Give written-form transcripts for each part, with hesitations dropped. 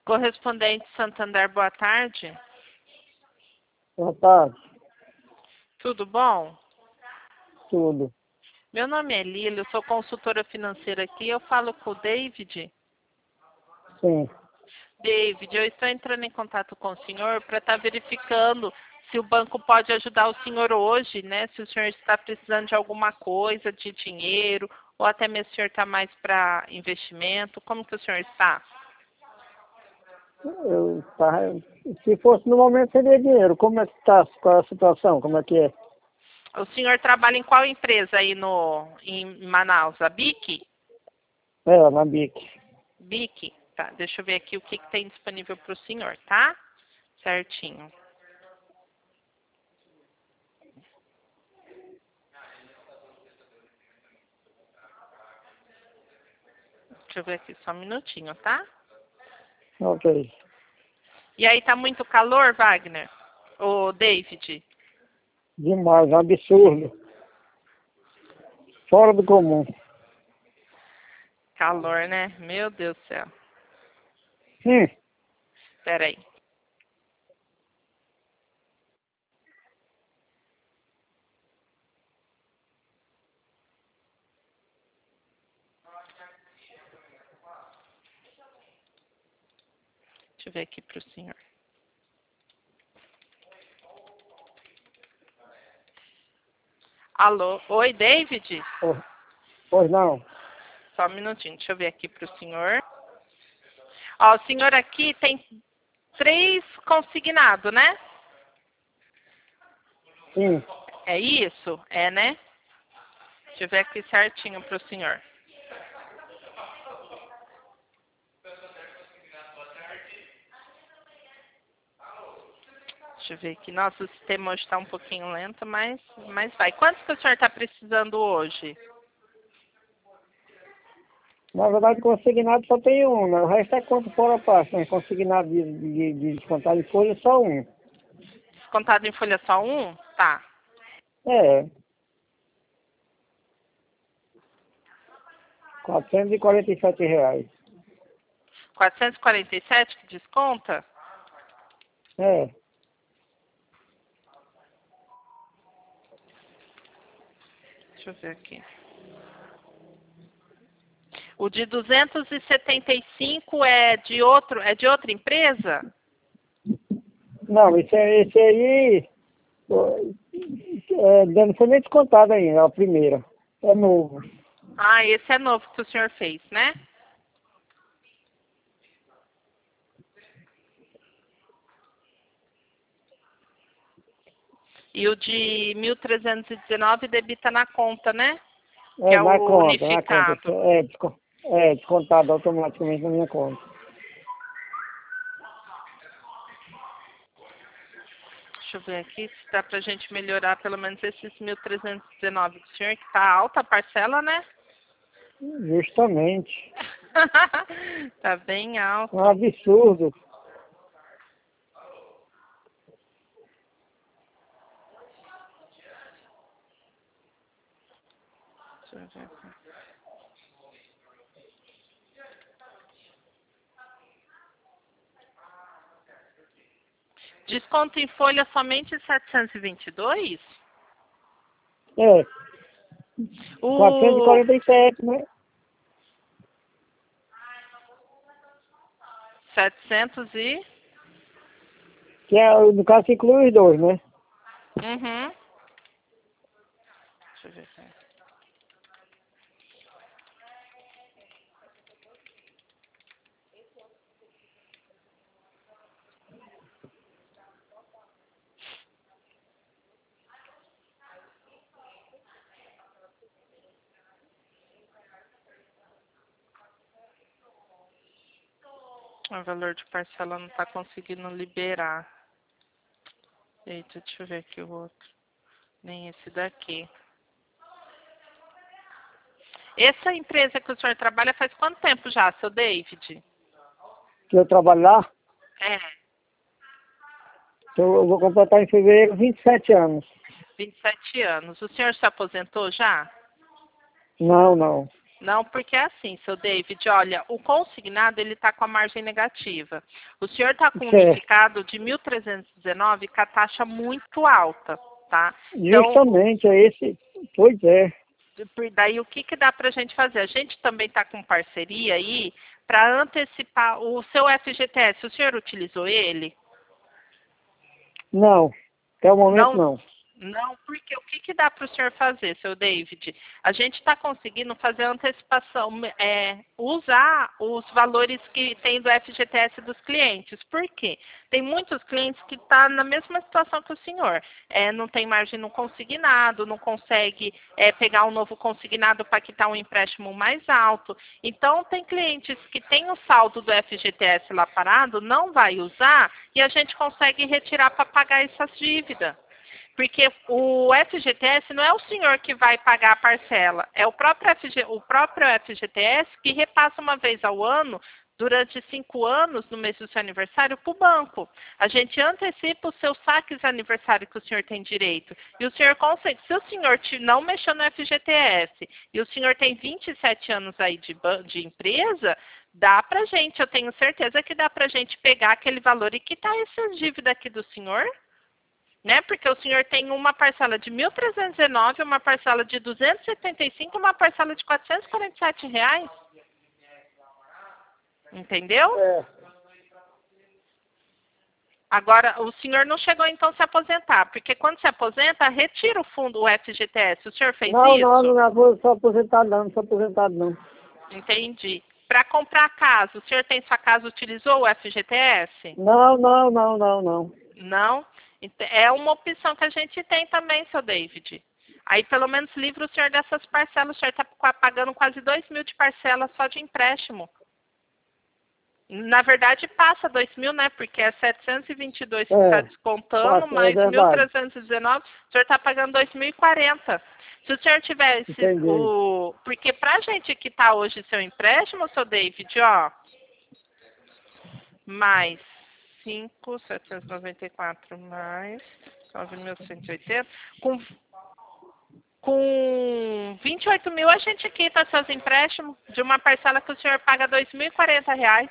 Correspondente Santander, boa tarde. Boa tarde, Tudo bom? tudo. Meu nome é Lila, eu sou consultora financeira aqui. Eu falo com o David. Sim. David, eu estou entrando em contato com o senhor para estar verificando se o banco pode ajudar o senhor hoje, né? Se o senhor está precisando de alguma coisa, de dinheiro, ou até mesmo o senhor está mais para investimento. Como que o senhor está? Se fosse no momento seria dinheiro. Como é que está? Qual é a situação? Como é que é? O senhor trabalha em qual empresa aí em Manaus? A BIC? É, na BIC. BIC? Tá, deixa eu ver aqui o que tem disponível para o senhor, tá? Certinho. Deixa eu ver aqui só um minutinho, tá? Ok. E aí, tá muito calor, Wagner? Ô, David? Demais, um absurdo. Fora do comum. Calor, né? Meu Deus do céu. Hum. Pera aí. Deixa eu ver aqui pro senhor. Alô? Oi, David? Pois não. Só um minutinho. Deixa eu ver aqui pro senhor. Ó, o senhor aqui tem 3 consignados, né? Sim. É isso? É, né? Deixa eu ver aqui certinho pro senhor. Deixa eu ver aqui. Nossa, o sistema hoje está um pouquinho lento, mas vai. Quantos que o senhor está precisando hoje? Na verdade, consignado só tem um, né? O resto é conta fora a parte, né? Consignado de descontar em folha só um. Descontado em folha só um? Tá. É. R$ 447. 447 que desconta? É. Deixa eu ver aqui. O de 275 é de outra empresa? Não, esse aí não foi nem descontado ainda, é a primeira. É novo. Ah, esse é novo que o senhor fez, né? E o de 1.319 debita na conta, né? Que É, é o na conta. unificado. É descontado automaticamente na minha conta. Deixa eu ver aqui se dá pra gente melhorar pelo menos esses 1.319 do senhor, que tá alta a parcela, né? Justamente. Tá bem É um alto. absurdo. Deixa eu ver aqui. Desconto em folha somente 722? É, O 447, né? 700 e... Que é, no caso inclui os dois, né? Uhum. Deixa eu ver aqui. O valor de parcela não tá conseguindo liberar. Eita, deixa eu ver aqui o outro. Nem esse daqui. Essa empresa que o senhor trabalha faz quanto tempo já, seu David? Que eu trabalho lá, É, eu vou completar em fevereiro 27 anos. 27 anos. O senhor se aposentou já? Não, não. Não, porque é assim, seu David, olha, o consignado ele está com a margem negativa. O senhor está com um Certo. unificado de 1.319 com a taxa muito alta, tá? Então, Justamente, é esse. Pois é. daí o que dá para a gente fazer? A gente também está com parceria aí para antecipar o seu FGTS. O senhor utilizou ele? Não, até o momento Não, não. não, porque o que dá para o senhor fazer, seu David? A gente está conseguindo fazer a antecipação, usar os valores que tem do FGTS dos clientes. Por quê? Tem muitos clientes que estão na mesma situação que o senhor. Não tem margem no consignado, não consegue pegar um novo consignado para quitar um empréstimo mais alto. Então, tem clientes que têm o saldo do FGTS lá parado, não vai usar e a gente consegue retirar para pagar essas dívidas. Porque o FGTS não é o senhor que vai pagar a parcela, é o próprio FGTS que repassa uma vez ao ano, durante 5 anos, no mês do seu aniversário, para o banco. A gente antecipa os seus saques de aniversário que o senhor tem direito. E o senhor consegue, se o senhor não mexeu no FGTS e o senhor tem 27 anos aí de empresa, dá para gente, eu tenho certeza que dá para gente pegar aquele valor e quitar essa dívida aqui do senhor. Né? Porque o senhor tem uma parcela de 1.319, uma parcela de 275, uma parcela de R$ 447. Entendeu? É. Agora, o senhor não chegou então a se aposentar, porque quando se aposenta, retira o fundo, o FGTS. O senhor fez Não, isso? não sou aposentado não, não sou aposentado não. Entendi. Para comprar casa, o senhor tem sua casa, utilizou o FGTS? Não. Não? É uma opção que a gente tem também, seu David. Aí, pelo menos, livra o senhor dessas parcelas. O senhor está pagando quase 2.000 de parcela só de empréstimo. Na verdade, passa 2.000, né? Porque é 722 que está descontando, mais 1.319, o senhor está pagando 2.040. Se o senhor tivesse Porque para a gente quitar hoje seu empréstimo, seu David, ó, mais 5.794 mais 9.180, com 28 mil a gente quita seus empréstimos de uma parcela que o senhor paga R$ 2.040.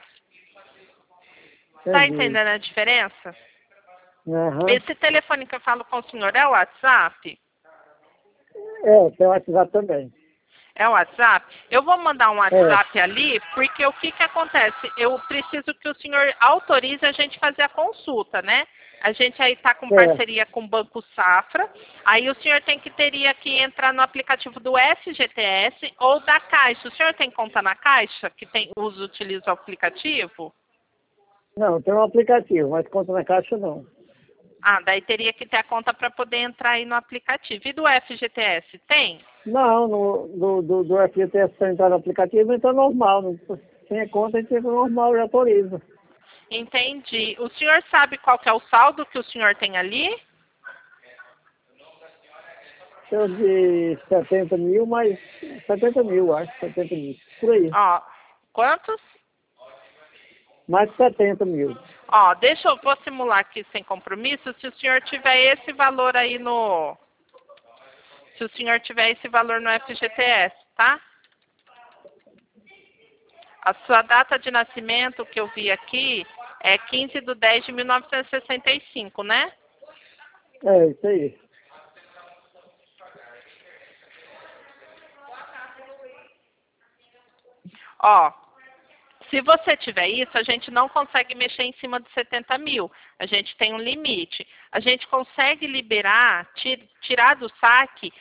Está entendendo a diferença? Uhum. Esse telefone que eu falo com o senhor é o WhatsApp? Tem o WhatsApp também. É o WhatsApp? Eu vou mandar um WhatsApp ali, porque o que acontece? Eu preciso que o senhor autorize a gente fazer a consulta, né? A gente aí está com parceria com o Banco Safra. Aí o senhor teria que entrar no aplicativo do FGTS ou da Caixa. O senhor tem conta na Caixa, que utiliza o aplicativo? Não, tem um aplicativo, mas conta na Caixa não. Ah, daí teria que ter a conta para poder entrar aí no aplicativo. E do FGTS, tem? Não, do FGTS para entrar no aplicativo entra normal. Sem a conta a gente entra normal e autoriza. Entendi. O senhor sabe qual que é o saldo que o senhor tem ali? Eu de 70 mil, mas 70 mil, acho, 70 mil. Por aí. Ó, quantos? Mais de 70 mil. Ó, vou simular aqui sem compromisso, se o senhor tiver esse valor aí se o senhor tiver esse valor no FGTS, tá? A sua data de nascimento que eu vi aqui é 15/10/1965, né? É, isso aí. Ó, se você tiver isso, a gente não consegue mexer em cima de 70 mil. A gente tem um limite. A gente consegue liberar, tirar do saque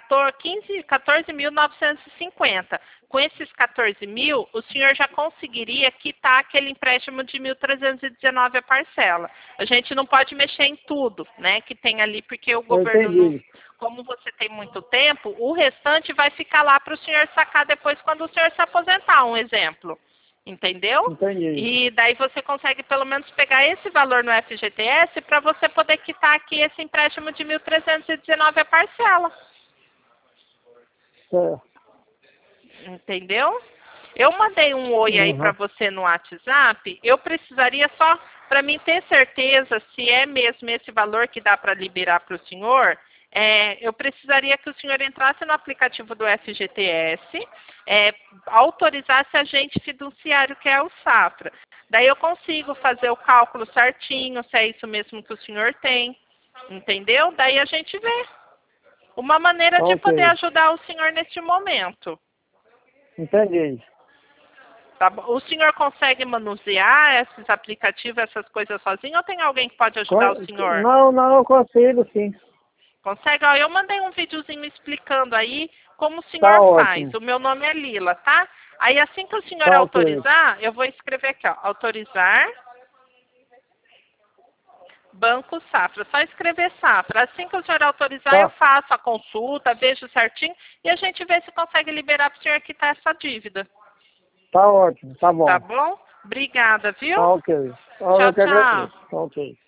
14.950. Com esses 14 mil, o senhor já conseguiria quitar aquele empréstimo de 1.319 a parcela. A gente não pode mexer em tudo, né, que tem ali, porque o governo não... Como você tem muito tempo, o restante vai ficar lá para o senhor sacar depois quando o senhor se aposentar, um exemplo. Entendeu? Entendi. E daí você consegue pelo menos pegar esse valor no FGTS para você poder quitar aqui esse empréstimo de 1.319 a parcela. Entendeu? Eu mandei um oi aí para você no WhatsApp. Eu precisaria só, para mim ter certeza se é mesmo esse valor que dá para liberar para o senhor, eu precisaria que o senhor entrasse no aplicativo do FGTS, autorizasse agente fiduciário, que é o Safra. Daí eu consigo fazer o cálculo certinho, se é isso mesmo que o senhor tem, entendeu? Daí a gente vê uma maneira de poder ajudar o senhor neste momento. Entendi. Tá bom? O senhor consegue manusear esses aplicativos, essas coisas sozinho, ou tem alguém que pode ajudar o senhor? Não, eu consigo sim. Consegue? Ó, eu mandei um videozinho explicando aí como o senhor faz. O meu nome é Lila, tá? Aí assim que o senhor autorizar, eu vou escrever aqui, ó, autorizar Banco Safra. Só escrever Safra. Assim que o senhor autorizar, eu faço a consulta, vejo certinho e a gente vê se consegue liberar para o senhor quitar essa dívida. Tá ótimo, tá bom. Tá bom? Obrigada, viu? Tá ok. Tchau, tchau. Tá ok.